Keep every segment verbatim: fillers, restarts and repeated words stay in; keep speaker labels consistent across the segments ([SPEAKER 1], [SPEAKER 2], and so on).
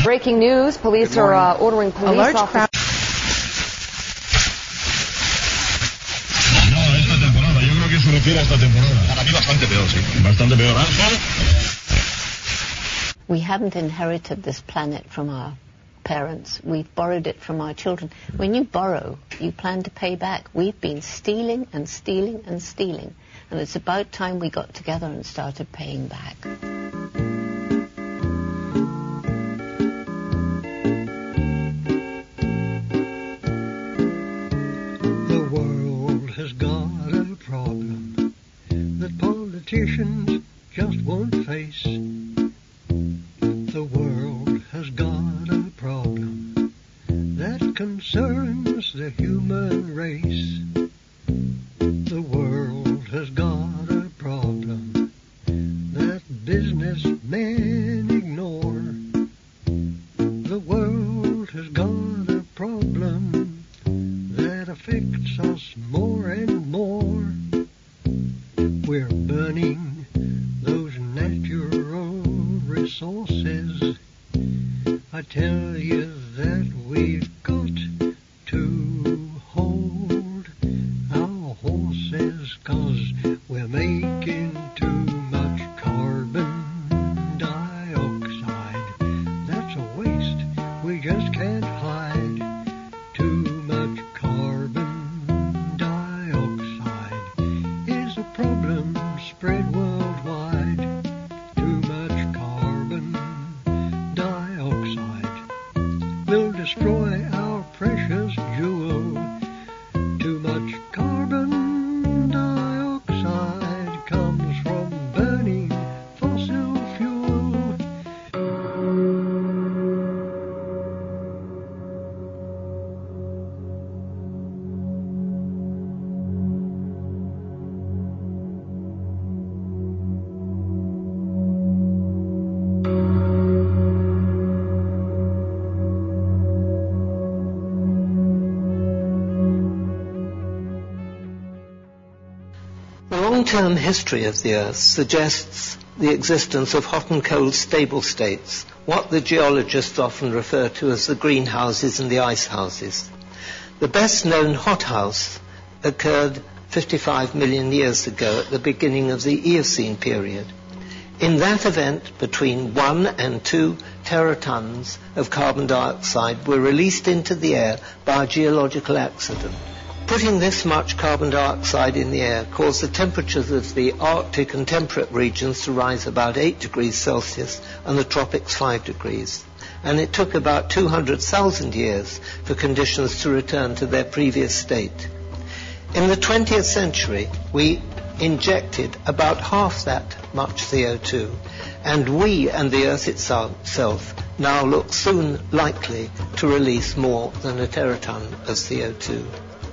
[SPEAKER 1] breaking news. Police are uh, ordering police
[SPEAKER 2] A large
[SPEAKER 1] officers.
[SPEAKER 2] crowd.
[SPEAKER 3] No, esta temporada. Yo creo que se refiere a esta temporada. Para mí bastante peor, sí. Bastante peor.
[SPEAKER 4] We haven't inherited this planet from our parents. We've borrowed it from our children. When you borrow, you plan to pay back. We've been stealing and stealing and stealing. And it's about time we got together and started paying back.
[SPEAKER 5] The world has got a problem that politicians just won't face. The world has got a problem that concerns the human race. The world has got a problem that businessmen ignore. The world has got a problem that affects us more and more. We're burning those natural resources. I tell you that we've got to hold our horses, 'cause we're making too much carbon dioxide. That's a waste we just can't hide. Too much carbon dioxide is a problem spread worldwide. Too much carbon dioxide will destroy our precious jewel. Too much carbon dioxide comes from burning fossil fuel.
[SPEAKER 6] The long-term history of the Earth suggests the existence of hot and cold stable states, what the geologists often refer to as the greenhouses and the ice houses. The best-known hothouse occurred fifty-five million years ago at the beginning of the Eocene period. In that event, between one and two teratons of carbon dioxide were released into the air by a geological accident. Putting this much carbon dioxide in the air caused the temperatures of the Arctic and temperate regions to rise about eight degrees Celsius and the tropics five degrees. And it took about two hundred thousand years for conditions to return to their previous state. In the twentieth century, we injected about half that much C O two, and we and the Earth itself now look soon likely to release more than a teraton of C O two.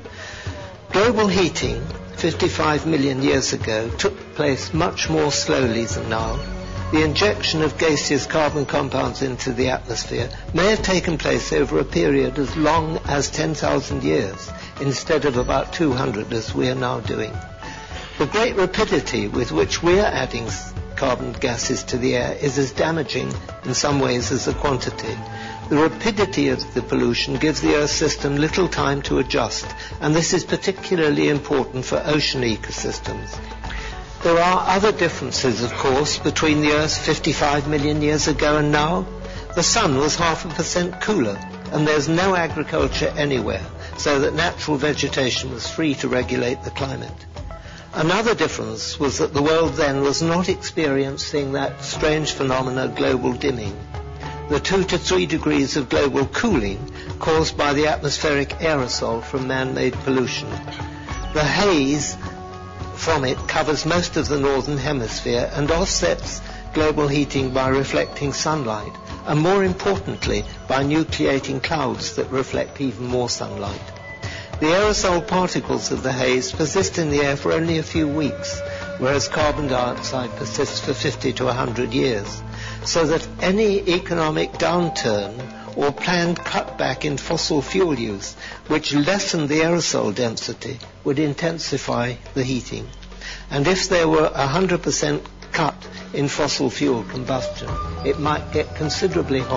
[SPEAKER 6] Global heating fifty-five million years ago took place much more slowly than now. The injection of gaseous carbon compounds into the atmosphere may have taken place over a period as long as ten thousand years, instead of about two hundred as we are now doing. The great rapidity with which we are adding carbon gases to the air is as damaging in some ways as the quantity. The rapidity of the pollution gives the Earth system little time to adjust, and this is particularly important for ocean ecosystems. There are other differences, of course, between the Earth fifty-five million years ago and now. The sun was half a percent cooler, and there's no agriculture anywhere, so that natural vegetation was free to regulate the climate. Another difference was that the world then was not experiencing that strange phenomena, global dimming. The two to three degrees of global cooling caused by the atmospheric aerosol from man-made pollution. The haze from it covers most of the northern hemisphere and offsets global heating by reflecting sunlight, and more importantly, by nucleating clouds that reflect even more sunlight. The aerosol particles of the haze persist in the air for only a few weeks, whereas carbon dioxide persists for fifty to one hundred years. So that any economic downturn or planned cutback in fossil fuel use, which lessened the aerosol density, would intensify the heating. And if there were a one hundred percent cut in fossil fuel combustion, it might get considerably hotter.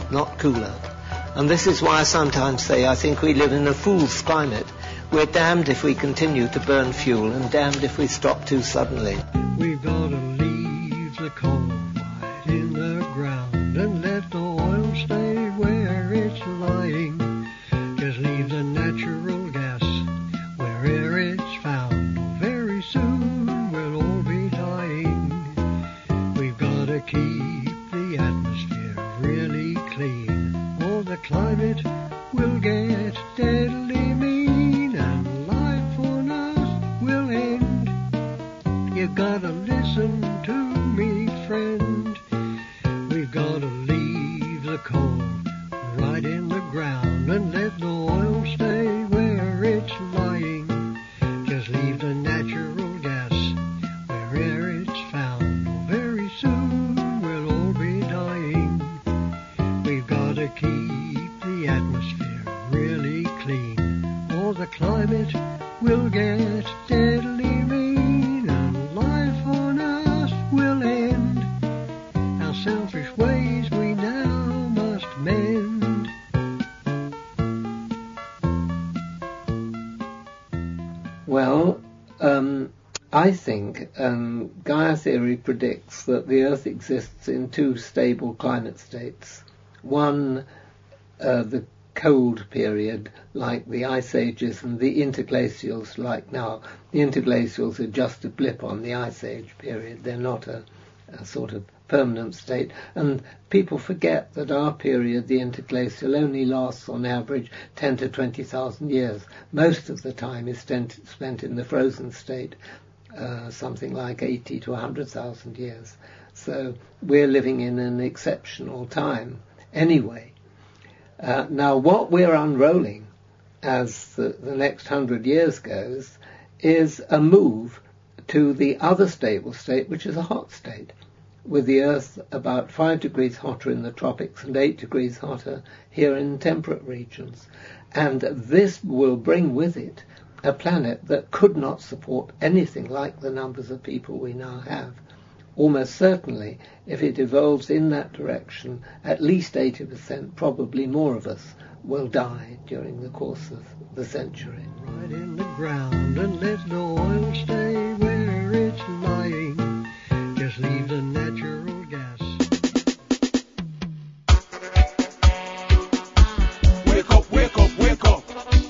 [SPEAKER 6] not cooler. And this is why I sometimes say I think we live in a fool's climate. We're damned if we continue to burn fuel and damned if we stop too suddenly.
[SPEAKER 5] We've got to leave the coal right in the ground and let the oil stay where it's lying. Just leave the natural gas wherever it's found. Very soon we'll all be dying. We've got to keep the atmosphere really clean, or the climate will get deadly mean and life on Earth will end. You gotta listen to me, friend. We've gotta leave the coal right in the ground and let the oil stay where it's lying. Just leave the natural gas wherever it's found. Very soon we'll all be dying. We've gotta keep the atmosphere really clean, or the climate will get deadly mean and life on Earth will end. Our selfish ways we now must mend.
[SPEAKER 6] Well, um, I think um, Gaia theory predicts that the Earth exists in two stable climate states. One, uh, the cold period, like the ice ages, and the interglacials, like now. The interglacials are just a blip on the ice age period. They're not a, a sort of permanent state. And people forget that our period, the interglacial, only lasts on average ten to twenty thousand years. Most of the time is spent, spent in the frozen state, uh, something like eighty to one hundred thousand years. So we're living in an exceptional time anyway. Uh, now, what we're unrolling as the, the next hundred years goes is a move to the other stable state, which is a hot state, with the Earth about five degrees hotter in the tropics and eight degrees hotter here in temperate regions. And this will bring with it a planet that could not support anything like the numbers of people we now have. Almost certainly, if it evolves in that direction, at least eighty percent, probably more of us, will die during the course of the century.
[SPEAKER 5] Right in the ground and let the oil stay where it's lying. Just leave the natural gas.
[SPEAKER 2] Wake up, wake up, wake up.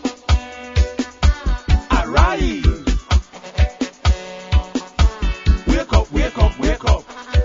[SPEAKER 2] Arise. Wake up, wake up, wake up.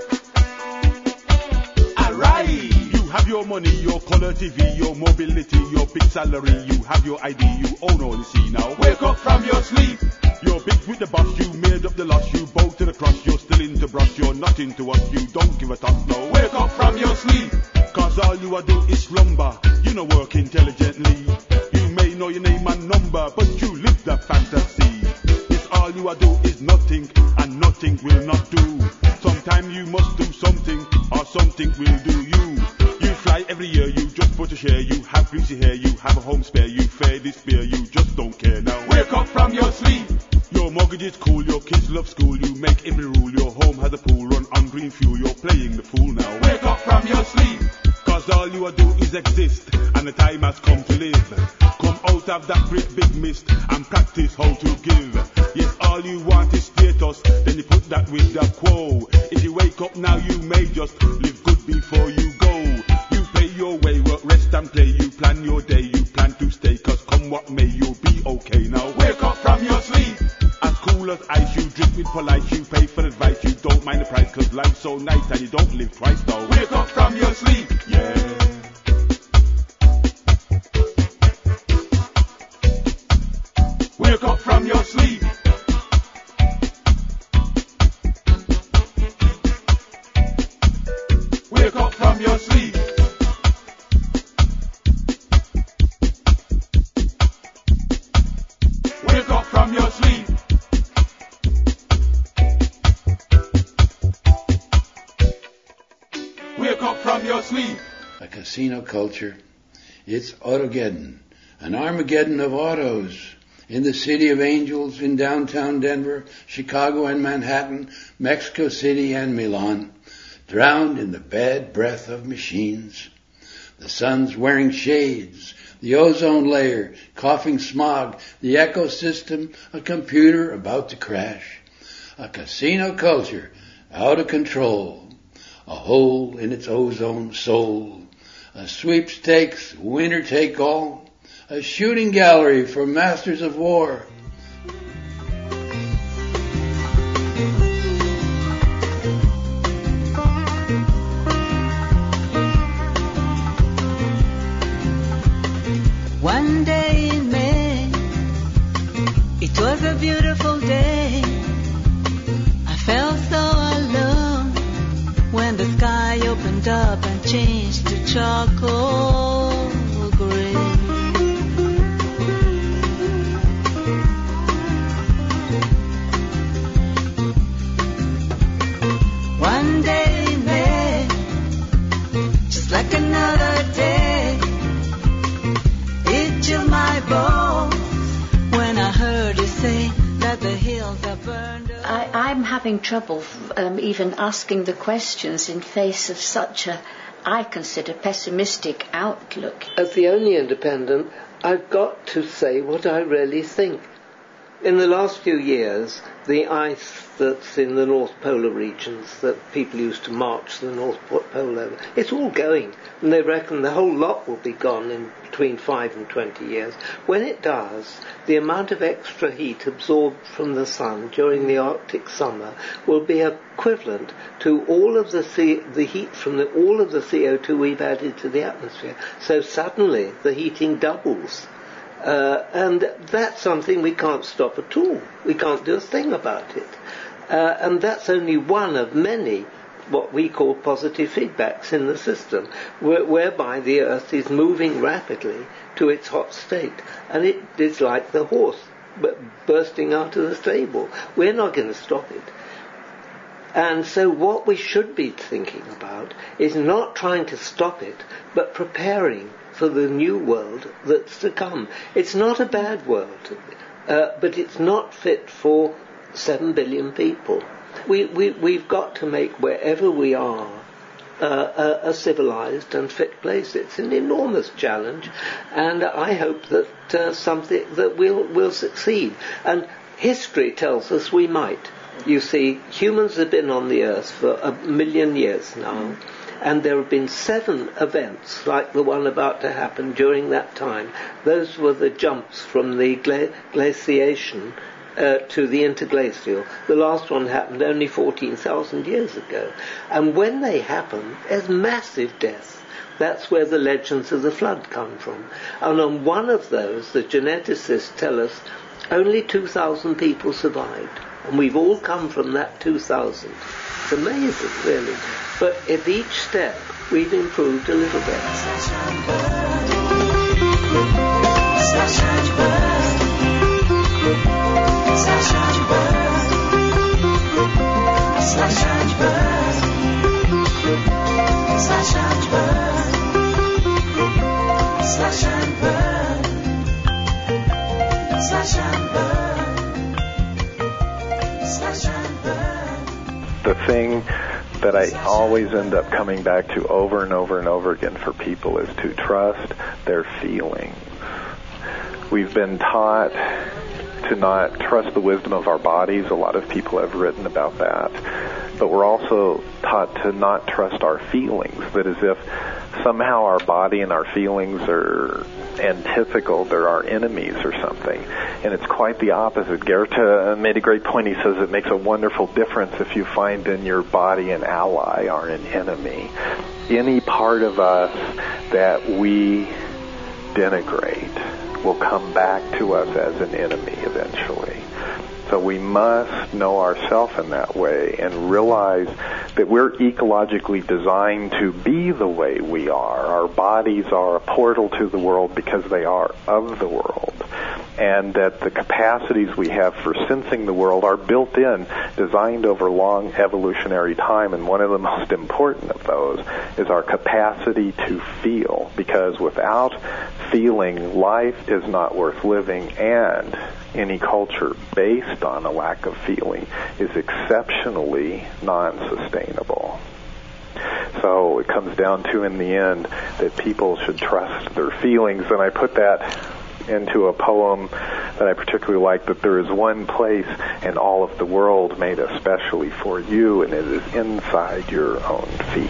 [SPEAKER 2] Arise. You have your money, your color T V, your mobility, your big salary. You have your I D, you own all you see now. Wake up from your sleep. You're big with the boss, you made up the loss, you bow to the cross, you're still into brush, you're not into us, you don't give a toss, no. Wake up from your sleep, cause all you a do is slumber, you know work intelligently. You may know your name and number, but you live the fantasy. It's all you a do is nothing, and nothing will not do. Sometime you must do something, or something will do you. You fly every year, you just put a share, you have greasy hair, you have a home spare, you fare this beer, you just don't care now. Wake up from your sleep. Your mortgage is cool, your kids love school, you make every rule, your home has a pool, run on green fuel, you're playing the fool now. Wake up from your sleep, cause all you do is exist, and the time has come to live. Come out of that great big mist, and practice how to give. Yes, all you want is status, then you put that with the quo. If you wake up now, you may just live good before you go. You pay your way, work, rest and play, you plan your day, you plan to stay, cause come what may, you'll be okay now. Wake up from your sleep. As cool as ice, you drink with polite, you pay for advice, you don't mind the price, cause life's so nice and you don't live twice though. Wake up from your sleep, yeah. Wake up from your sleep. Wake up from your sleep. Wake up from your sleep. Wake up from your sleep.
[SPEAKER 7] A casino culture. It's Autogeddon, an Armageddon of autos. In the City of Angels, in downtown Denver, Chicago and Manhattan, Mexico City and Milan, drowned in the bad breath of machines. The sun's wearing shades, the ozone layer, coughing smog, the ecosystem, a computer about to crash, a casino culture out of control, a hole in its ozone soul, a sweepstakes, winner take all, a shooting gallery for masters of war.
[SPEAKER 8] One day in May, it was a beautiful day. I felt so alone when the sky opened up and changed to charcoal gray. One day in May, just like another day, it chilled my bones when I heard you say that the hills are burned up.
[SPEAKER 9] I, I'm having trouble um, even asking the questions in face of such a, I consider, pessimistic outlook.
[SPEAKER 6] As the only independent, I've got to say what I really think. In the last few years, the ice that's in the North Polar regions that people used to march the North Pole over, it's all going. And they reckon the whole lot will be gone in between five and twenty years. When it does, the amount of extra heat absorbed from the sun during the Arctic summer will be equivalent to all of the C- the heat from the, all of the C O two we've added to the atmosphere. So suddenly the heating doubles. Uh, and that's something we can't stop at all. We can't do a thing about it. Uh, and that's only one of many what we call positive feedbacks in the system, where, whereby the Earth is moving rapidly to its hot state. And it is like the horse bursting out of the stable. We're not going to stop it. And so what we should be thinking about is not trying to stop it, but preparing for the new world that's to come. It's not a bad world, uh, but it's not fit for seven billion people. We, we, we've got to make wherever we are uh, a, a civilized and fit place. It's an enormous challenge, and I hope that uh, something that we'll, we'll succeed. And history tells us we might. You see, humans have been on the earth for a million years now, and there have been seven events like the one about to happen during that time. Those were the jumps from the gla- glaciation uh, to the interglacial. The last one happened only fourteen thousand years ago. And when they happen, there's massive death. That's where the legends of the flood come from. And on one of those, the geneticists tell us only two thousand people survived. And we've all come from that two thousand. It's amazing, really. But at each step, we've improved a little bit.
[SPEAKER 10] The thing that I always end up coming back to over and over and over again for people is to trust their feelings. We've been taught to not trust the wisdom of our bodies. A lot of people have written about that. But we're also taught to not trust our feelings, that as if somehow our body and our feelings are antithetical, they're our enemies or something. And it's quite the opposite. Goethe made a great point. He says it makes a wonderful difference if you find in your body an ally or an enemy. Any part of us that we denigrate will come back to us as an enemy eventually. So we must know ourselves in that way and realize that we're ecologically designed to be the way we are. Our bodies are a portal to the world because they are of the world. And that the capacities we have for sensing the world are built in, designed over long evolutionary time. And one of the most important of those is our capacity to feel. Because without feeling, life is not worth living, and any culture based on a lack of feeling is exceptionally non-sustainable. So it comes down to in the end that people should trust their feelings. And I put that into a poem that I particularly like, that there is one place in all of the world made especially for you, and it is inside your own feet.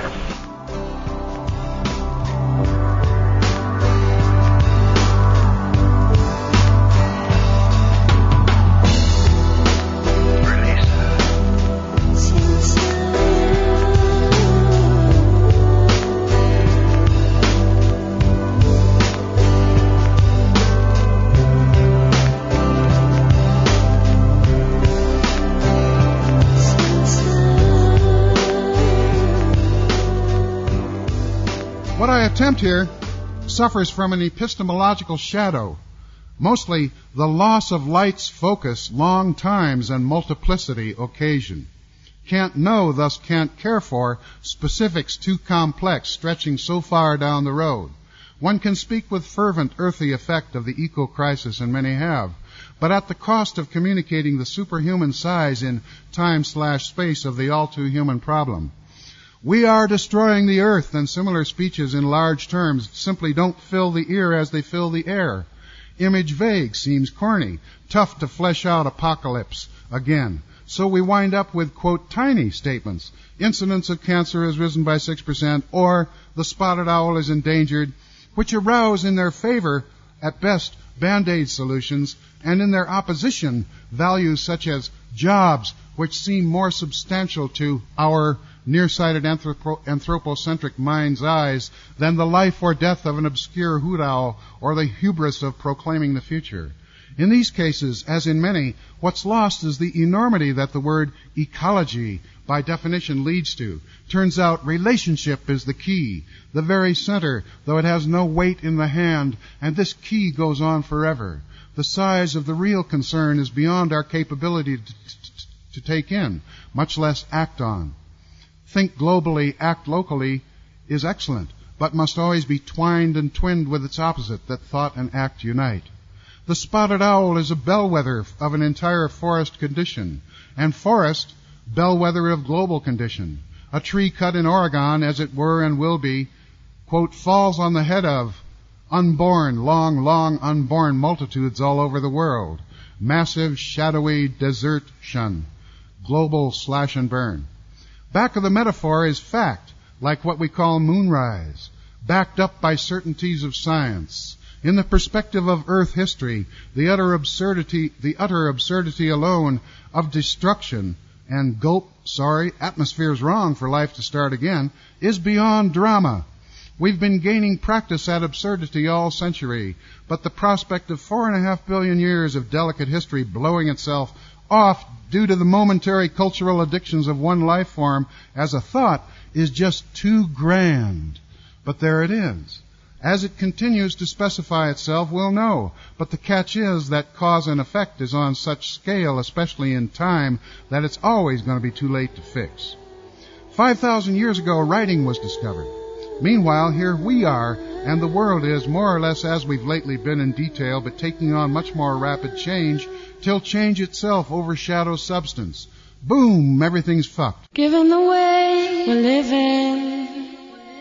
[SPEAKER 11] What I attempt here suffers from an epistemological shadow, mostly the loss of light's focus, long times, and multiplicity occasion. Can't know, thus can't care for, specifics too complex, stretching so far down the road. One can speak with fervent earthy effect of the eco-crisis, and many have, but at the cost of communicating the superhuman size in time slash space of the all-too-human problem. We are destroying the earth, and similar speeches in large terms simply don't fill the ear as they fill the air. Image vague, seems corny, tough to flesh out apocalypse again. So we wind up with, quote, tiny statements. Incidence of cancer has risen by six percent, or the spotted owl is endangered, which arouse in their favor, at best, Band-Aid solutions, and in their opposition, values such as jobs, which seem more substantial to our nearsighted anthropo- anthropocentric mind's eyes than the life or death of an obscure hoot owl or the hubris of proclaiming the future. In these cases, as in many, what's lost is the enormity that the word ecology, by definition, leads to. Turns out relationship is the key, the very center, though it has no weight in the hand, and this key goes on forever. The size of the real concern is beyond our capability to, to, to take in, much less act on. Think globally, act locally is excellent, but must always be twined and twinned with its opposite, that thought and act unite. The spotted owl is a bellwether of an entire forest condition, and forest, bellwether of global condition. A tree cut in Oregon, as it were and will be, quote, falls on the head of unborn, long, long unborn multitudes all over the world. Massive, shadowy desertion. Global slash and burn. Back of the metaphor is fact, like what we call moonrise, backed up by certainties of science. In the perspective of Earth history, the utter absurdity, the utter absurdity alone of destruction and gulp, sorry, atmosphere's wrong for life to start again, is beyond drama. We've been gaining practice at absurdity all century, but the prospect of four and a half billion years of delicate history blowing itself off due to the momentary cultural addictions of one life form as a thought is just too grand. But there it is. As it continues to specify itself, we'll know. But the catch is that cause and effect is on such scale, especially in time, that it's always going to be too late to fix. Five thousand years ago, writing was discovered. Meanwhile, here we are, and the world is more or less as we've lately been in detail, but taking on much more rapid change, till change itself overshadows substance. Boom, everything's fucked.
[SPEAKER 8] Given the way we're living,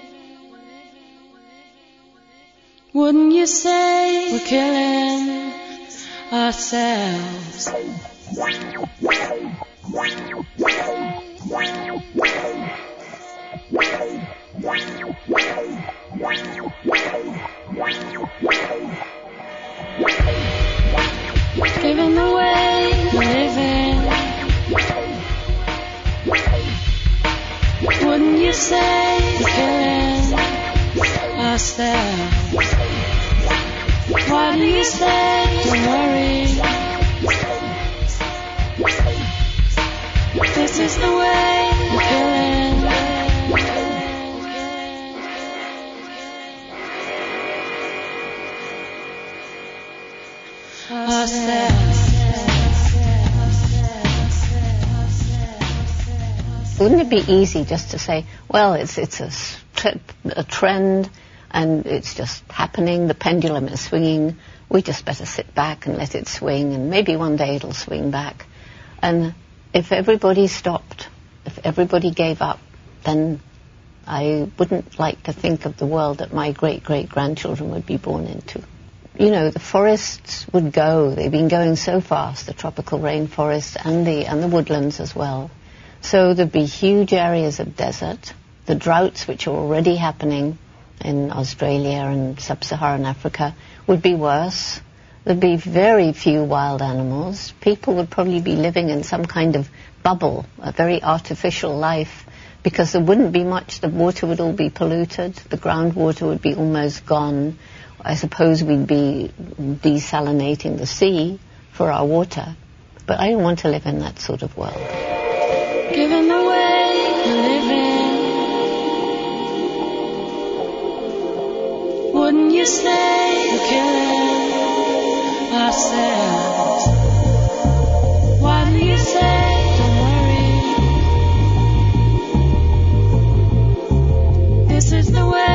[SPEAKER 8] wouldn't you say we're killing ourselves? Given the way we're living, wouldn't you say we're killing ourselves? Why do you say, don't worry, this is the way we're killing ourselves?
[SPEAKER 4] Wouldn't it be easy just to say, well, it's it's a, a trend, and it's just happening, the pendulum is swinging, we just better sit back and let it swing, and maybe one day it'll swing back. And if everybody stopped, if everybody gave up, then I wouldn't like to think of the world that my great-great-grandchildren would be born into. You know, the forests would go. They've been going so fast, the tropical rainforests and the, and the woodlands as well. So there'd be huge areas of desert. The droughts, which are already happening in Australia and sub-Saharan Africa, would be worse. There'd be very few wild animals. People would probably be living in some kind of bubble, a very artificial life, because there wouldn't be much. The water would all be polluted. The groundwater would be almost gone. I suppose we'd be desalinating the sea for our water. But I don't want to live in that sort of world.
[SPEAKER 8] Given the way you live in, wouldn't you say we're killing ourselves? Why do you say don't worry? This is the way.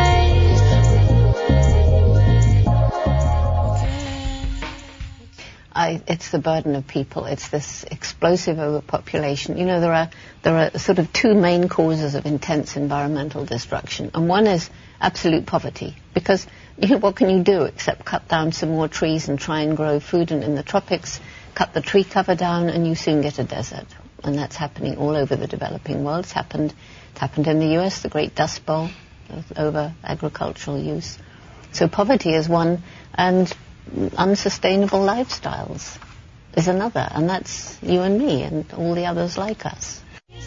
[SPEAKER 4] I, it's the burden of people. It's this explosive overpopulation. You know, there are there are sort of two main causes of intense environmental destruction, and one is absolute poverty. Because you know, what can you do except cut down some more trees and try and grow food? And in the tropics, cut the tree cover down, and you soon get a desert. And that's happening all over the developing world. It's happened. It's happened in the U S. The Great Dust Bowl, over agricultural use. So poverty is one, and unsustainable lifestyles is another, and that's you and me and all the others like us.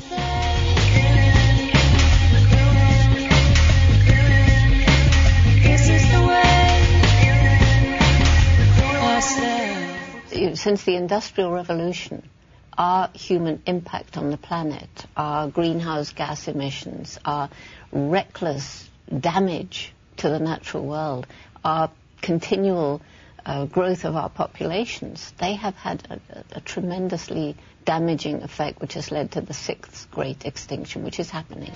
[SPEAKER 4] Since the Industrial Revolution, our human impact on the planet, our greenhouse gas emissions, our reckless damage to the natural world, our continual Uh, growth of our populations, they have had a, a, a tremendously damaging effect, which has led to the sixth great extinction, which is happening.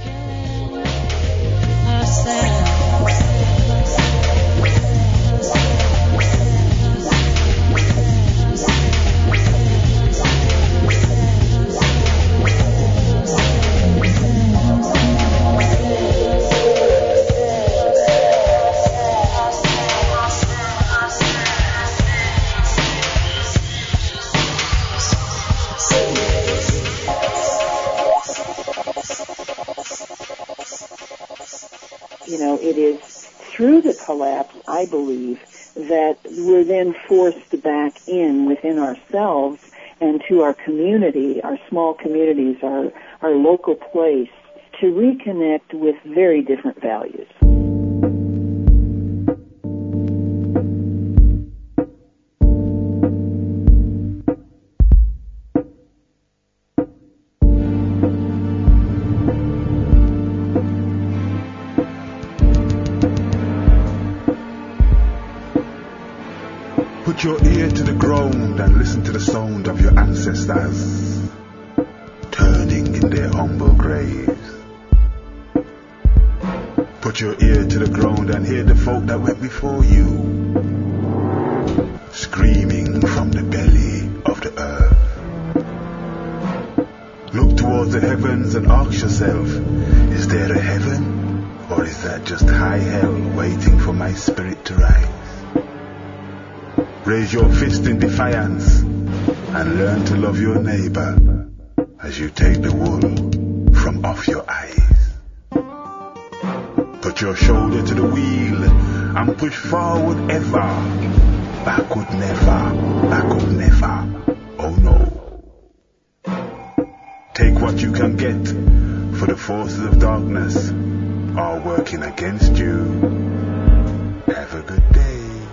[SPEAKER 12] You know, it is through the collapse, I believe, that we're then forced back in within ourselves and to our community, our small communities, our, our local place, to reconnect with very different values.
[SPEAKER 2] Put your ear to the ground and listen to the sound of your ancestors turning in their humble graves. Put your ear to the ground and hear the folk that went before you screaming from the belly of the earth. Look towards the heavens and ask yourself, is there a heaven, or is that just high hell waiting for my spirit to rise? Raise your fist in defiance and learn to love your neighbor as you take the wool from off your eyes. Put your shoulder to the wheel and push forward ever. Backward never, backward never. Oh no. Take what you can get, for the forces of darkness are working against you. Have a good day.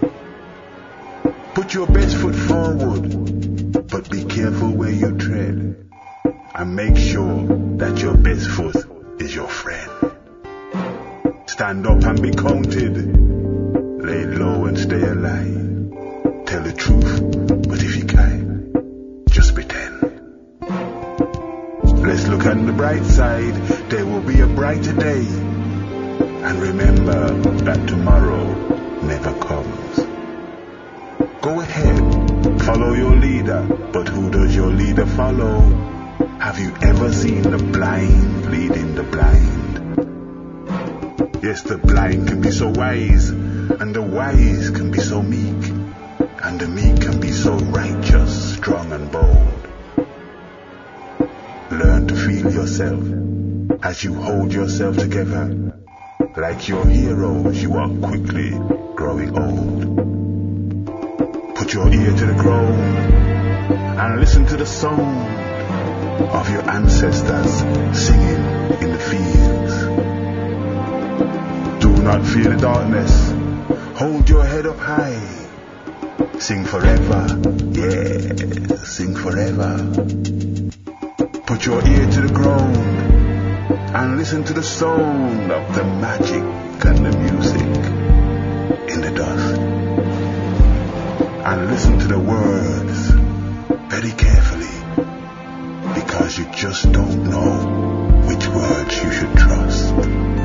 [SPEAKER 2] Put your best foot forward, but be careful where you tread, and make sure that your best foot is your friend. Stand up and be counted, lay low and stay alive. Tell the truth, but if you can, just pretend. Let's look on the bright side, there will be a brighter day. And remember that tomorrow never comes. Go ahead, follow your leader, but who does your leader follow? Have you ever seen the blind leading the blind? Yes, the blind can be so wise, and the wise can be so meek, and the meek can be so righteous, strong and bold. Learn to feel yourself as you hold yourself together. Like your heroes, you are quickly growing old. Put your ear to the ground and listen to the sound of your ancestors singing in the fields. Do not fear the darkness. Hold your head up high. Sing forever. Yeah, sing forever. Put your ear to the ground and listen to the sound of the magic and the music in the dust. And listen to the words very carefully, because you just don't know which words you should trust.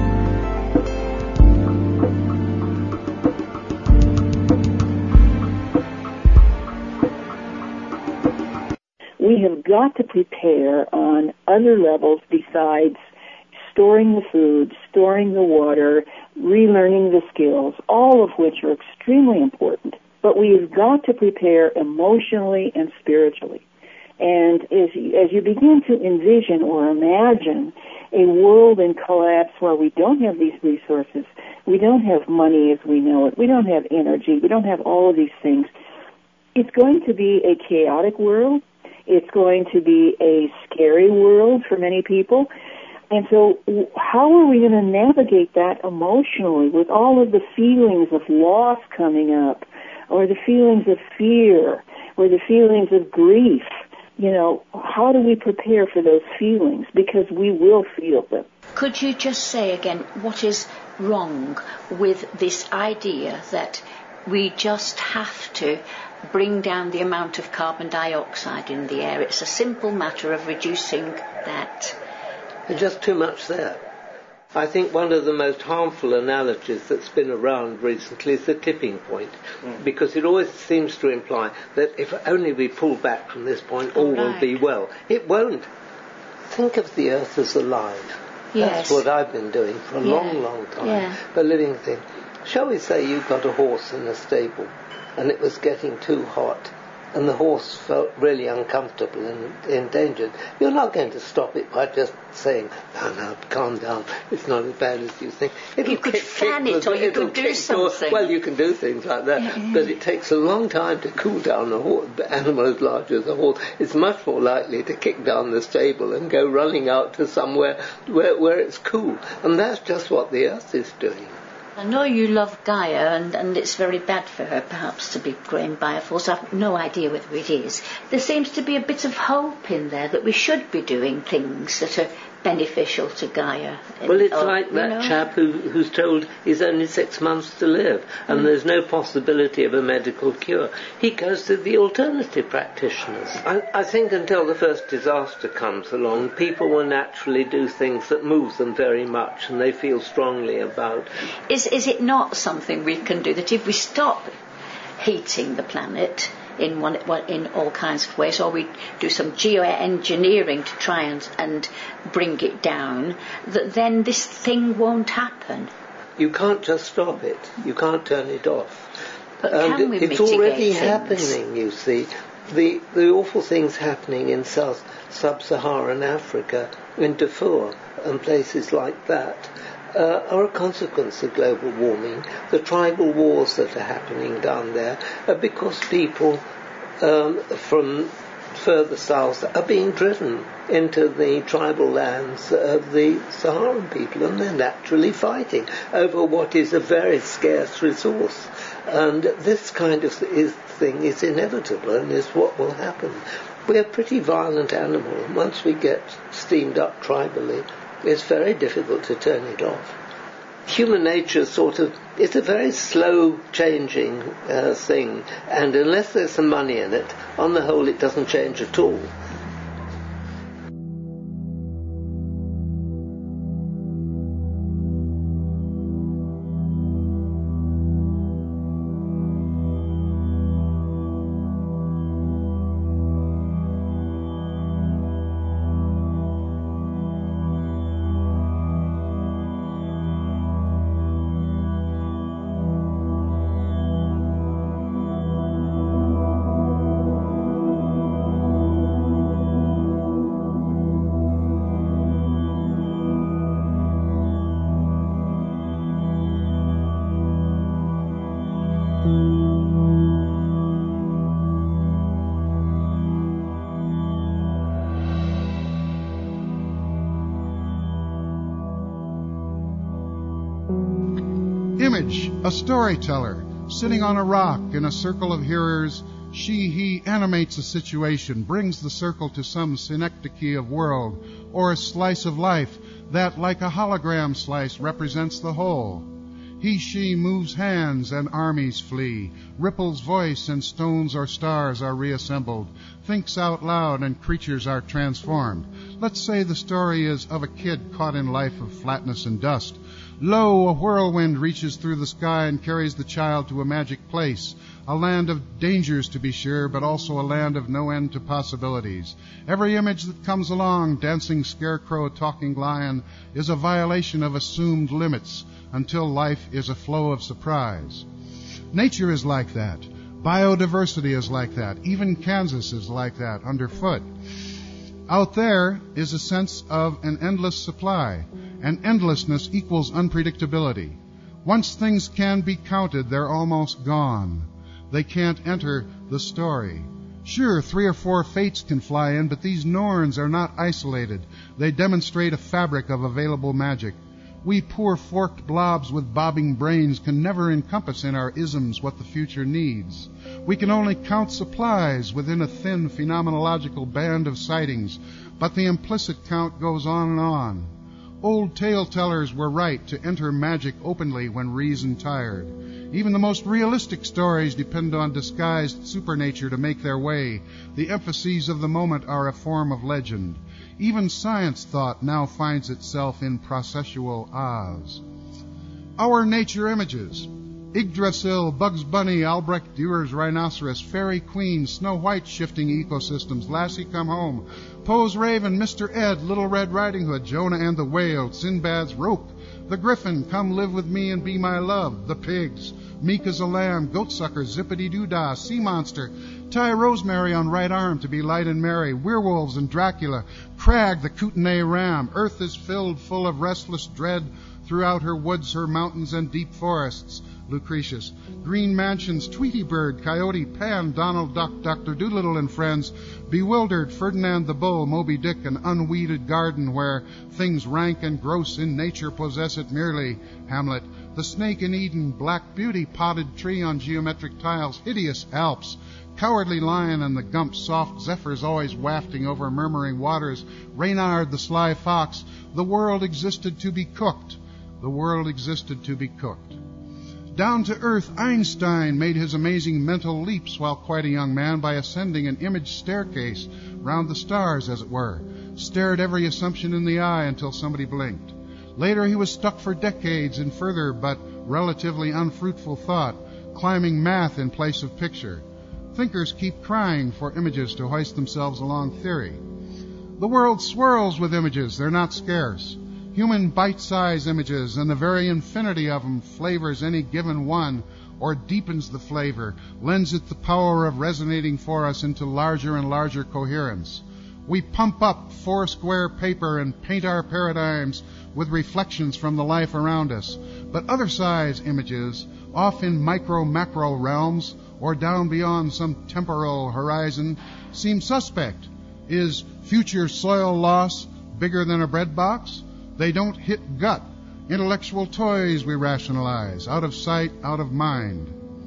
[SPEAKER 12] We have got to prepare on other levels besides storing the food, storing the water, relearning the skills, all of which are extremely important. But we've got to prepare emotionally and spiritually. And as you, as you begin to envision or imagine a world in collapse where we don't have these resources, we don't have money as we know it, we don't have energy, we don't have all of these things, it's going to be a chaotic world. It's going to be a scary world for many people. And so how are we going to navigate that emotionally with all of the feelings of loss coming up, or the feelings of fear, or the feelings of grief? You know, how do we prepare for those feelings? Because we will feel them.
[SPEAKER 9] Could you just say again what is wrong with this idea that we just have to bring down the amount of carbon dioxide in the air? It's a simple matter of reducing that.
[SPEAKER 6] There's just too much there. I think one of the most harmful analogies that's been around recently is the tipping point, mm. because it always seems to imply that if only we pull back from this point, all right. will be well. It won't. Think of the earth as alive.
[SPEAKER 9] Yes.
[SPEAKER 6] That's what I've been doing for a yeah. long, long time.
[SPEAKER 9] Yeah.
[SPEAKER 6] A living thing. Shall we say you got a horse in a stable and it was getting too hot and the horse felt really uncomfortable and endangered? You're not going to stop it by just saying, no, no, calm down, it's not as bad as you think. It'll
[SPEAKER 9] you could
[SPEAKER 6] kick,
[SPEAKER 9] fan
[SPEAKER 6] kick,
[SPEAKER 9] it or you could do something.
[SPEAKER 6] Well, you can do things like that, yeah. but it takes a long time to cool down a horse. The animal as large as a horse is much more likely to kick down the stable and go running out to somewhere where, where it's cool. And that's just what the earth is doing.
[SPEAKER 9] I know you love Gaia, and, and it's very bad for her, perhaps, to be growing Bioforce. I've no idea whether it is. There seems to be a bit of hope in there that we should be doing things that are beneficial to Gaia.
[SPEAKER 6] Well, it's
[SPEAKER 9] or,
[SPEAKER 6] like that
[SPEAKER 9] know?
[SPEAKER 6] chap who, who's told he's only six months to live, and mm. there's no possibility of a medical cure. He goes to the alternative practitioners. I, I think until the first disaster comes along, people will naturally do things that move them very much, and they feel strongly about.
[SPEAKER 9] Is is it not something we can do, that if we stop heating the planet in one in all kinds of ways, or we do some geoengineering to try and and bring it down, that then this thing won't happen?
[SPEAKER 6] You can't just stop it. You can't turn it off.
[SPEAKER 9] But
[SPEAKER 6] and
[SPEAKER 9] can we
[SPEAKER 6] it's
[SPEAKER 9] mitigate
[SPEAKER 6] already
[SPEAKER 9] things?
[SPEAKER 6] happening, you see. The the awful things happening in South Sub-Saharan Africa, in Darfur and places like that, Uh, are a consequence of global warming. The tribal wars that are happening down there are because people um, from further south are being driven into the tribal lands of the Saharan people, and they're naturally fighting over what is a very scarce resource. And this kind of is, thing is inevitable and is what will happen. We're a pretty violent animal, and once we get steamed up tribally, it's very difficult to turn it off. Human nature sort of, it's a very slow changing uh, thing, and unless there's some money in it, on the whole it doesn't change at all.
[SPEAKER 11] Image, a storyteller, sitting on a rock in a circle of hearers. She, he animates a situation, brings the circle to some synecdoche of world, or a slice of life that, like a hologram slice, represents the whole. He, she moves hands and armies flee, ripples voice and stones or stars are reassembled, thinks out loud and creatures are transformed. Let's say the story is of a kid caught in life of flatness and dust. Lo, a whirlwind reaches through the sky and carries the child to a magic place, a land of dangers to be sure, but also a land of no end to possibilities. Every image that comes along, dancing scarecrow, talking lion, is a violation of assumed limits, until life is a flow of surprise. Nature is like that. Biodiversity is like that. Even Kansas is like that, underfoot. Out there is a sense of an endless supply, and endlessness equals unpredictability. Once things can be counted, they're almost gone. They can't enter the story. Sure, three or four fates can fly in, but these Norns are not isolated. They demonstrate a fabric of available magic. We poor forked blobs with bobbing brains can never encompass in our isms what the future needs. We can only count supplies within a thin phenomenological band of sightings, but the implicit count goes on and on. Old tale-tellers were right to enter magic openly when reason tired. Even the most realistic stories depend on disguised supernature to make their way. The emphases of the moment are a form of legend. Even science thought now finds itself in processual Oz. Our nature images: Yggdrasil, Bugs Bunny, Albrecht Dürer's rhinoceros, Fairy Queen, Snow White shifting ecosystems, Lassie Come Home, Poe's Raven, Mister Ed, Little Red Riding Hood, Jonah and the Whale, Sinbad's Rope, the Griffin, Come Live With Me and Be My Love, the Pigs, Meek as a Lamb, Goatsucker, Zippity-Doo-Dah, Sea Monster, Tie Rosemary on right arm to be light and merry, Werewolves and Dracula, Crag, the Kootenai Ram, Earth is filled full of restless dread throughout her woods, her mountains, and deep forests, Lucretius, Green Mansions, Tweety Bird, Coyote, Pan, Donald Duck, Doctor Doolittle and Friends, Bewildered, Ferdinand the Bull, Moby Dick, an unweeded garden where things rank and gross in nature possess it merely, Hamlet, The Snake in Eden, Black Beauty, Potted Tree on geometric tiles, Hideous Alps, Cowardly Lion and the Gump, Soft Zephyrs always wafting over murmuring waters, Reynard the Sly Fox, The World Existed to be Cooked, The World Existed to be Cooked. Down to earth, Einstein made his amazing mental leaps while quite a young man by ascending an image staircase round the stars, as it were, stared every assumption in the eye until somebody blinked. Later he was stuck for decades in further but relatively unfruitful thought, climbing math in place of picture. Thinkers keep crying for images to hoist themselves along theory. The world swirls with images, they're not scarce. Human bite-sized images, and the very infinity of them flavors any given one, or deepens the flavor, lends it the power of resonating for us into larger and larger coherence. We pump up four square paper and paint our paradigms with reflections from the life around us. But other-size images, off in micro-macro realms, or down beyond some temporal horizon, seem suspect. Is future soil loss bigger than a bread box? They don't hit gut. Intellectual toys, we rationalize, out of sight, out of mind.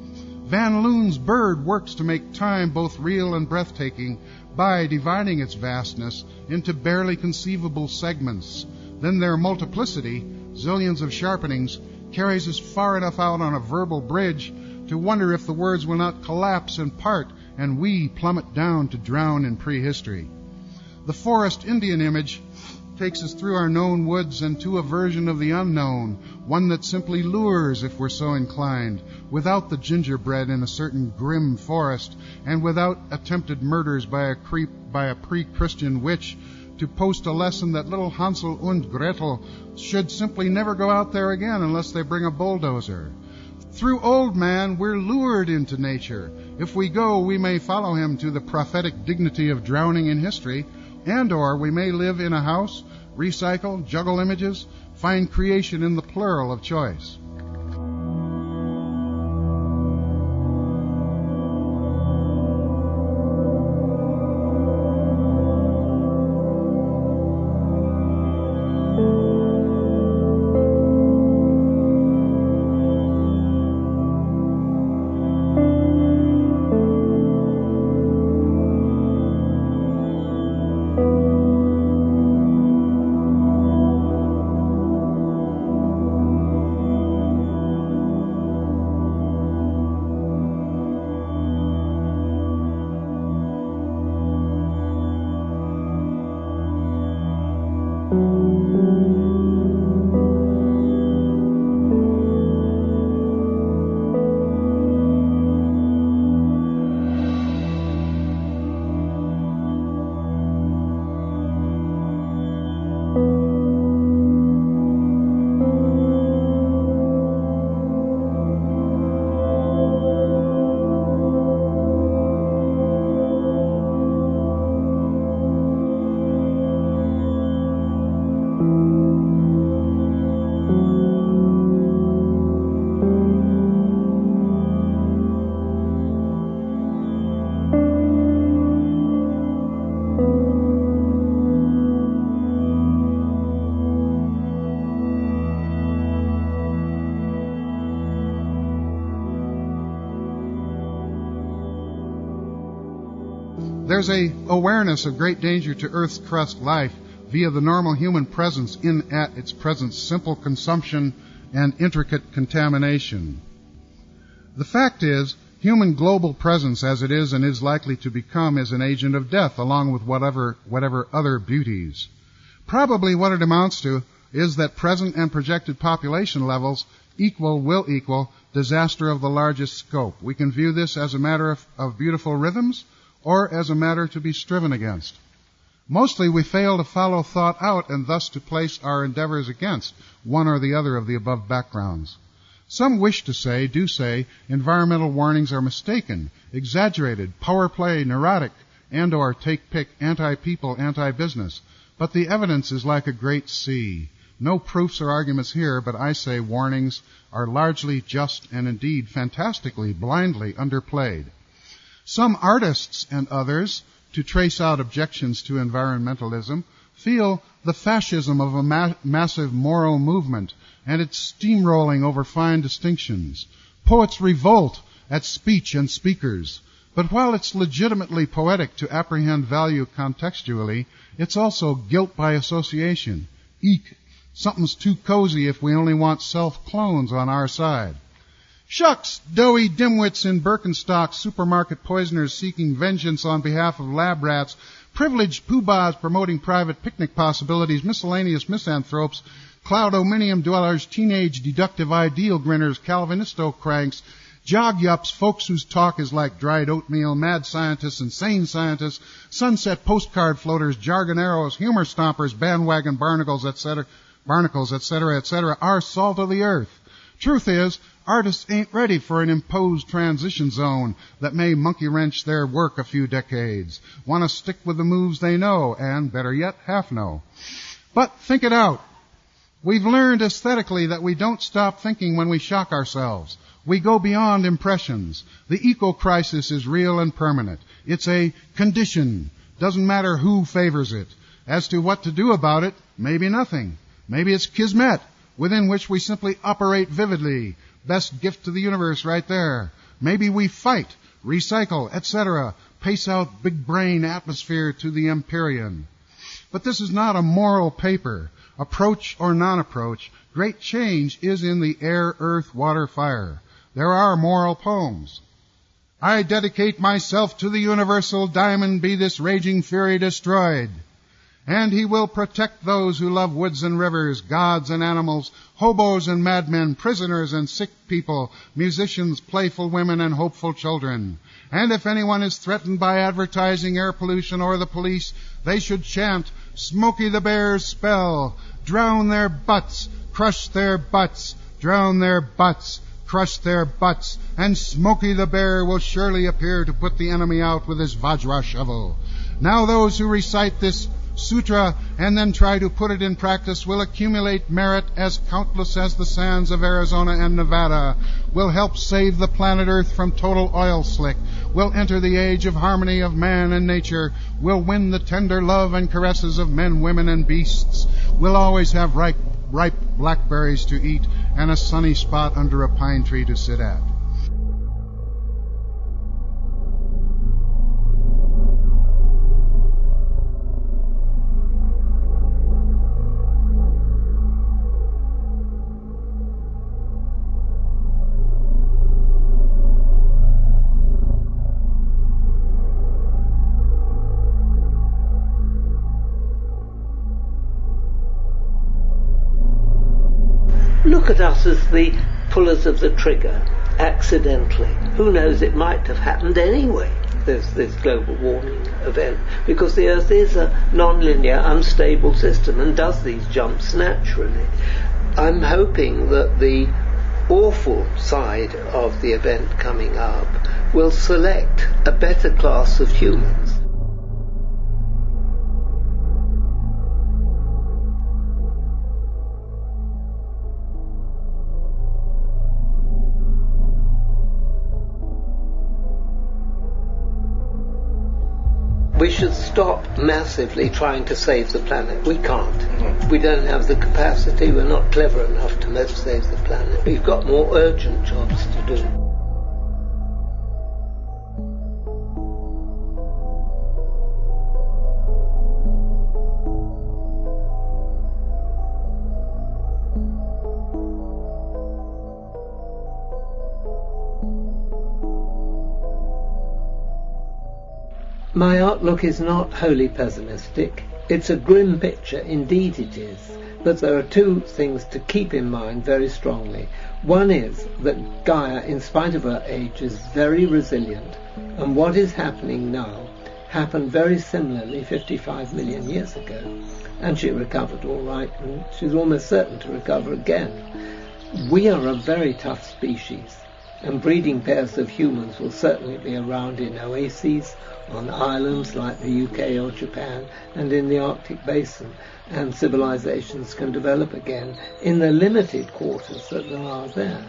[SPEAKER 11] Van Loon's bird works to make time both real and breathtaking by dividing its vastness into barely conceivable segments. Then their multiplicity, zillions of sharpenings, carries us far enough out on a verbal bridge to wonder if the words will not collapse and part and we plummet down to drown in prehistory. The forest Indian image takes us through our known woods and to a version of the unknown, one that simply lures if we're so inclined, without the gingerbread in a certain grim forest, and without attempted murders by a creep by a pre-Christian witch, to post a lesson that little Hansel und Gretel should simply never go out there again unless they bring a bulldozer. Through Old Man, we're lured into nature. If we go, we may follow him to the prophetic dignity of drowning in history, and or we may live in a house, recycle, juggle images, find creation in the plural of choice. There's a awareness of great danger to Earth's crust life via the normal human presence in at its present simple consumption and intricate contamination. The fact is, human global presence as it is and is likely to become is an agent of death along with whatever, whatever other beauties. Probably what it amounts to is that present and projected population levels equal will equal disaster of the largest scope. We can view this as a matter of, of beautiful rhythms or as a matter to be striven against. Mostly we fail to follow thought out and thus to place our endeavors against one or the other of the above backgrounds. Some wish to say, do say, environmental warnings are mistaken, exaggerated, power play, neurotic, and or take-pick, anti-people, anti-business. But the evidence is like a great sea. No proofs or arguments here, but I say warnings are largely just and indeed fantastically, blindly underplayed. Some artists and others, to trace out objections to environmentalism, feel the fascism of a ma- massive moral movement and its steamrolling over fine distinctions. Poets revolt at speech and speakers. But while it's legitimately poetic to apprehend value contextually, it's also guilt by association. Eek, something's too cozy if we only want self-clones on our side. Shucks, doughy dimwits in Birkenstocks, supermarket poisoners seeking vengeance on behalf of lab rats, privileged poobahs promoting private picnic possibilities, miscellaneous misanthropes, cloudominium dwellers, teenage deductive ideal grinners, Calvinisto cranks, jog-yups, folks whose talk is like dried oatmeal, mad scientists, insane scientists, sunset postcard floaters, jargoneros, humor stompers, bandwagon barnacles, et cetera, barnacles, et cetera, et cetera, are salt of the earth. Truth is, artists ain't ready for an imposed transition zone that may monkey-wrench their work a few decades. Want to stick with the moves they know, and, better yet, half know. But think it out. We've learned aesthetically that we don't stop thinking when we shock ourselves. We go beyond impressions. The eco-crisis is real and permanent. It's a condition. Doesn't matter who favors it. As to what to do about it, maybe nothing. Maybe it's kismet, within which we simply operate vividly. Best gift to the universe right there. Maybe we fight, recycle, et cetera, pace out big brain atmosphere to the Empyrean. But this is not a moral paper. Approach or non-approach, great change is in the air, earth, water, fire. There are moral poems. I dedicate myself to the universal diamond, be this raging fury destroyed. And he will protect those who love woods and rivers, gods and animals, hobos and madmen, prisoners and sick people, musicians, playful women, and hopeful children. And if anyone is threatened by advertising, air pollution, or the police, they should chant Smokey the Bear's spell. Drown their butts, crush their butts, drown their butts, crush their butts, and Smokey the Bear will surely appear to put the enemy out with his Vajra shovel. Now those who recite this sutra and then try to put it in practice will accumulate merit as countless as the sands of Arizona and Nevada, will help save the planet Earth from total oil slick, will enter the age of harmony of man and nature, will win the tender love and caresses of men, women, and beasts, will always have ripe, ripe blackberries to eat and a sunny spot under a pine tree to sit at.
[SPEAKER 6] look at us as the pullers of the trigger accidentally. Who knows, it might have happened anyway, this, this global warming event, because the Earth is a non-linear, unstable system and does these jumps naturally. I'm hoping that the awful side of the event coming up will select a better class of humans. We should stop massively trying to save the planet. We can't. We don't have the capacity. We're not clever enough to save the planet. We've got more urgent jobs to do. My outlook is not wholly pessimistic. It's a grim picture, indeed it is. But there are two things to keep in mind very strongly. One is that Gaia, in spite of her age, is very resilient. And what is happening now happened very similarly fifty-five million years ago. And she recovered all right, and she's almost certain to recover again. We are a very tough species, and breeding pairs of humans will certainly be around in oases, on islands like the U K or Japan, and in the Arctic basin, and civilizations can develop again in the limited quarters that there are there.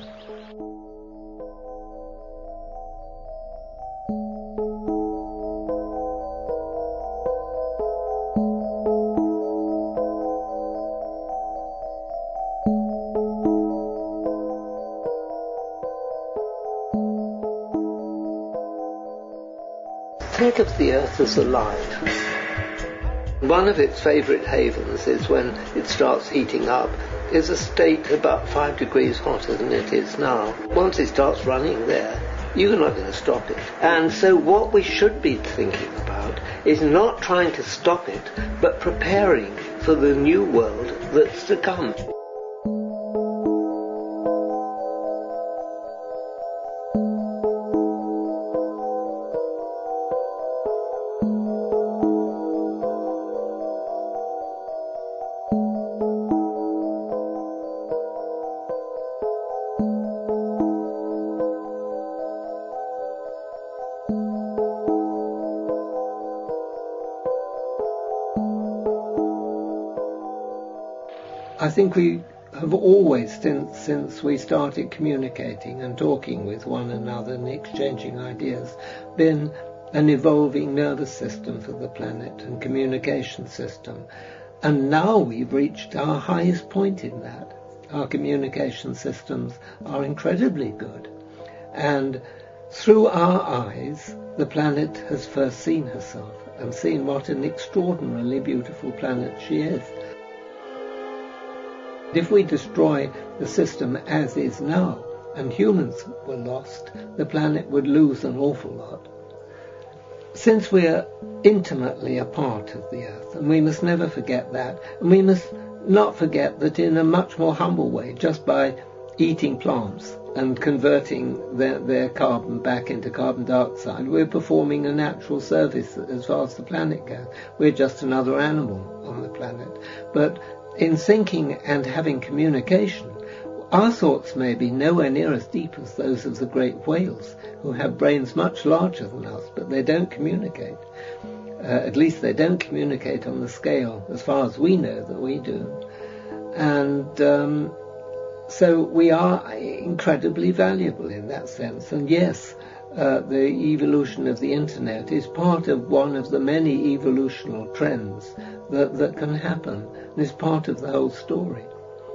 [SPEAKER 6] Think of the Earth as alive. One of its favourite havens is when it starts heating up, is a state about five degrees hotter than it is now. Once it starts running there, you're not going to stop it. And so what we should be thinking about is not trying to stop it, but preparing for the new world that's to come. I think we have always, since, since we started communicating and talking with one another and exchanging ideas, been an evolving nervous system for the planet and communication system. And now we've reached our highest point in that. Our communication systems are incredibly good. And through our eyes, the planet has first seen herself and seen what an extraordinarily beautiful planet she is. If we destroy the system as is now, and humans were lost, the planet would lose an awful lot. Since we are intimately a part of the Earth, and we must never forget that, and we must not forget that in a much more humble way, just by eating plants and converting their, their carbon back into carbon dioxide, we're performing a natural service as far as the planet goes. We're just another animal on the planet. But in thinking and having communication, our thoughts may be nowhere near as deep as those of the great whales, who have brains much larger than us, but they don't communicate. Uh, at least they don't communicate on the scale, as far as we know, that we do. And um, so we are incredibly valuable in that sense. And yes, uh, the evolution of the internet is part of one of the many evolutional trends that, that can happen, and is part of the whole story.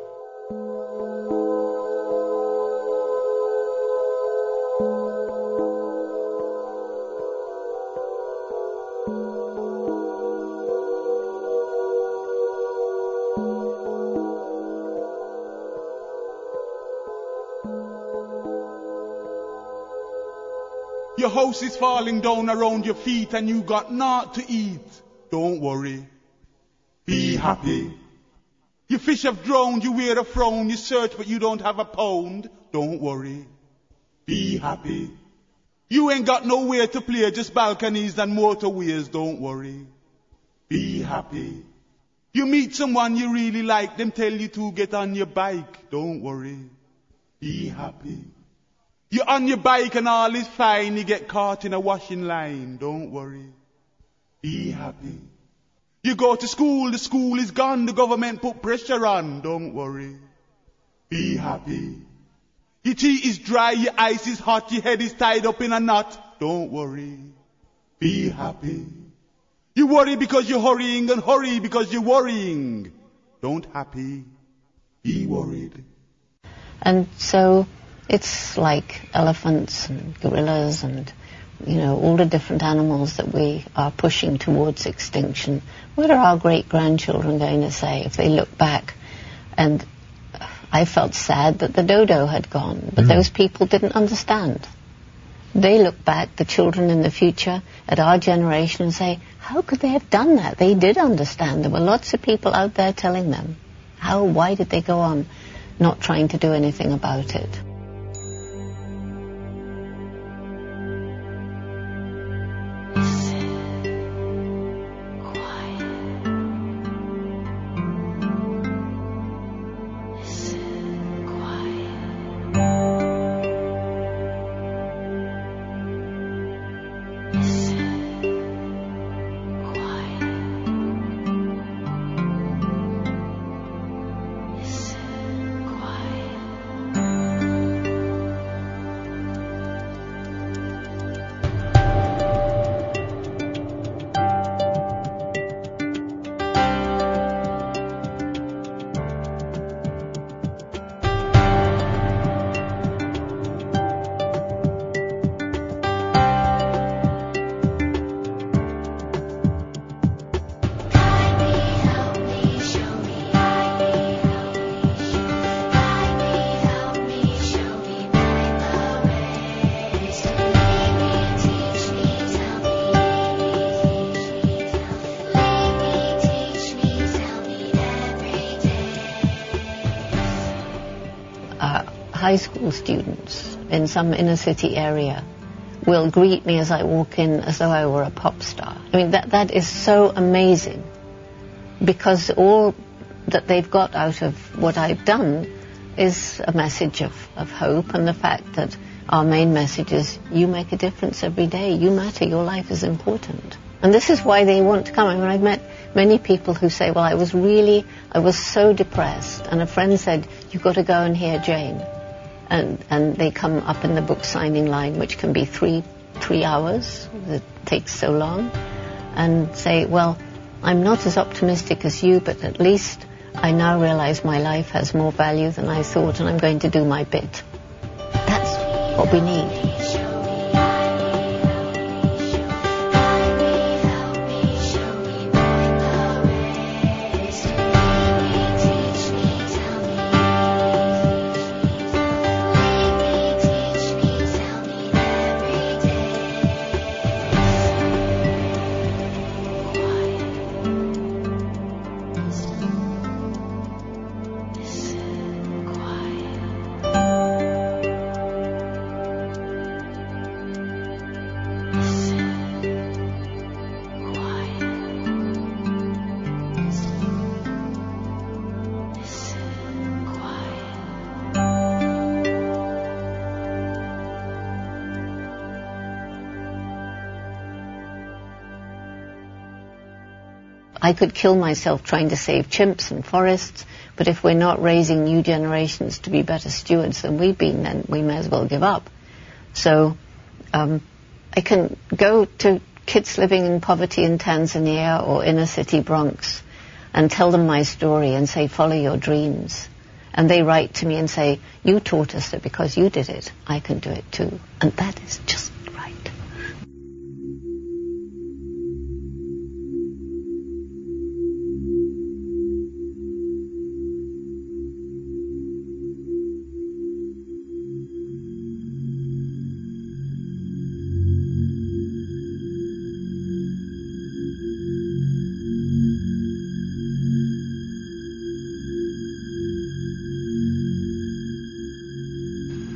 [SPEAKER 2] Your house is falling down around your feet and you got naught to eat. Don't worry. Be happy. Your fish have drowned, you wear a frown, you search but you don't have a pound. Don't worry. Be happy. You ain't got nowhere to play, just balconies and motorways. Don't worry. Be happy. You meet someone you really like, them tell you to get on your bike. Don't worry. Be happy. You're on your bike and all is fine, you get caught in a washing line. Don't worry. Be happy. You go to school, the school is gone, the government put pressure on. Don't worry. Be happy. Your tea is dry, your ice is hot, your head is tied up in a knot. Don't worry. Be happy. You worry because you're hurrying and hurry because you're worrying. Don't happy. Be worried.
[SPEAKER 4] And so it's like elephants and gorillas and, you know, all the different animals that we are pushing towards extinction. What are our great-grandchildren going to say if they look back? And I felt sad that the dodo had gone, but mm. those people didn't understand. They look back, the children in the future, at our generation and say, how could they have done that? They did understand. There were lots of people out there telling them. How, why did they go on not trying to do anything about it? High school students in some inner city area will greet me as I walk in as though I were a pop star. I mean, that that is so amazing, because all that they've got out of what I've done is a message of, of hope, and the fact that our main message is you make a difference every day, you matter, your life is important. And this is why they want to come. I mean, I've met many people who say, well, I was really, I was so depressed, and a friend said, you've got to go and hear Jane. And, and they come up in the book signing line, which can be three three hours, it takes so long, and say, well, I'm not as optimistic as you, but at least I now realize my life has more value than I thought, and I'm going to do my bit. That's what we need. I could kill myself trying to save chimps and forests, but if we're not raising new generations to be better stewards than we've been, then we may as well give up. So um, I can go to kids living in poverty in Tanzania or inner city Bronx and tell them my story and say, follow your dreams. And they write to me and say, you taught us that because you did it, I can do it too. And that is just right.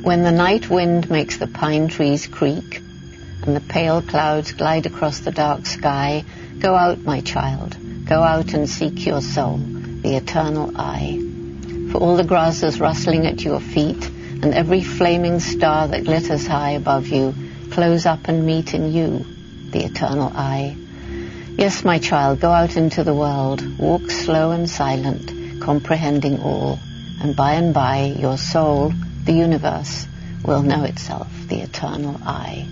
[SPEAKER 4] When the night wind makes the pine trees creak and the pale clouds glide across the dark sky, go out, my child, go out and seek your soul, the eternal I. For all the grasses rustling at your feet and every flaming star that glitters high above you, close up and meet in you, the eternal I. Yes, my child, go out into the world, walk slow and silent, comprehending all, and by and by your soul, the universe, will know itself, the eternal I.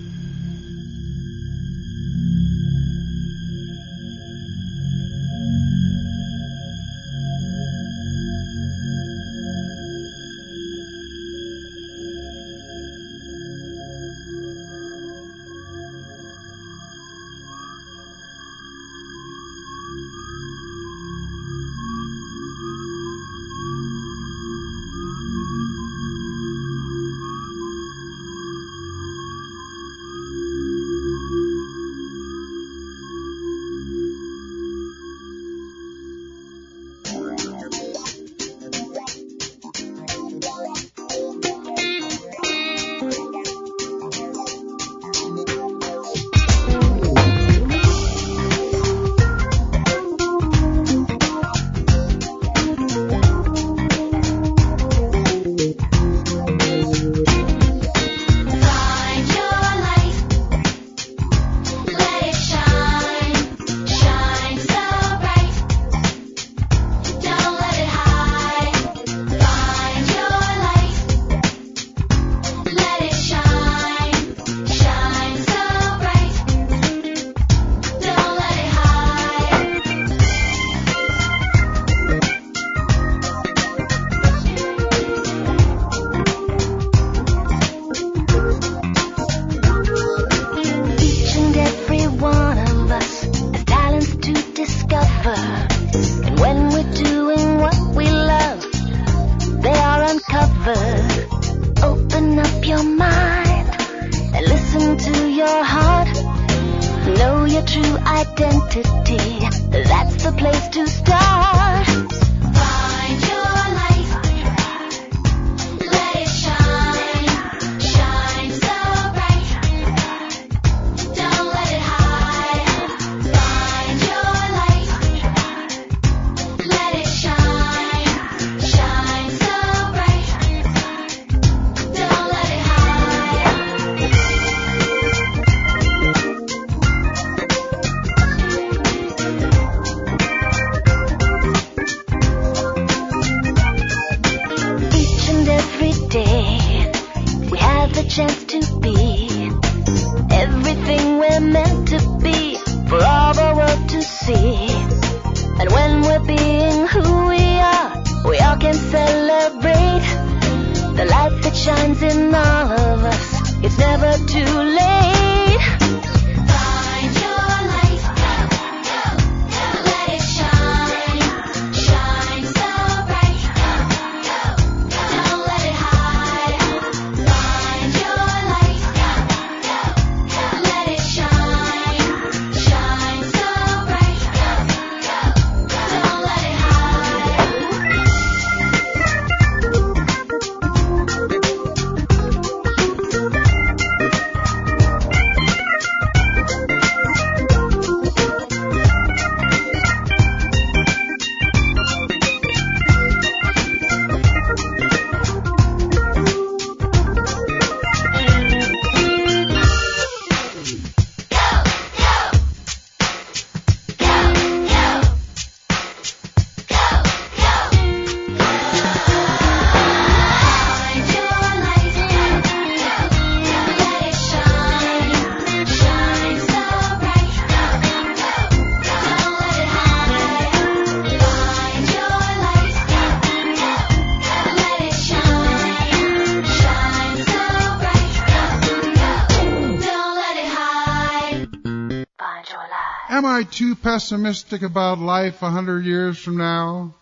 [SPEAKER 11] Am I too pessimistic about life a hundred years from now?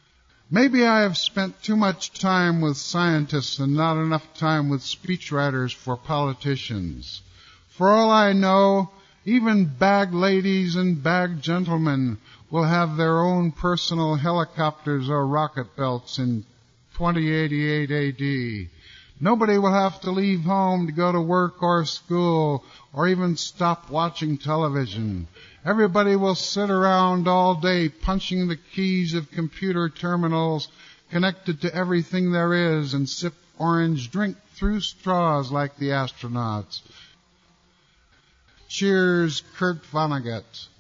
[SPEAKER 11] Maybe I have spent too much time with scientists and not enough time with speechwriters for politicians. For all I know, even bag ladies and bag gentlemen will have their own personal helicopters or rocket belts in twenty eighty-eight A D. Nobody will have to leave home to go to work or school or even stop watching television. Everybody will sit around all day punching the keys of computer terminals connected to everything there is and sip orange drink through straws like the astronauts. Cheers, Kurt Vonnegut.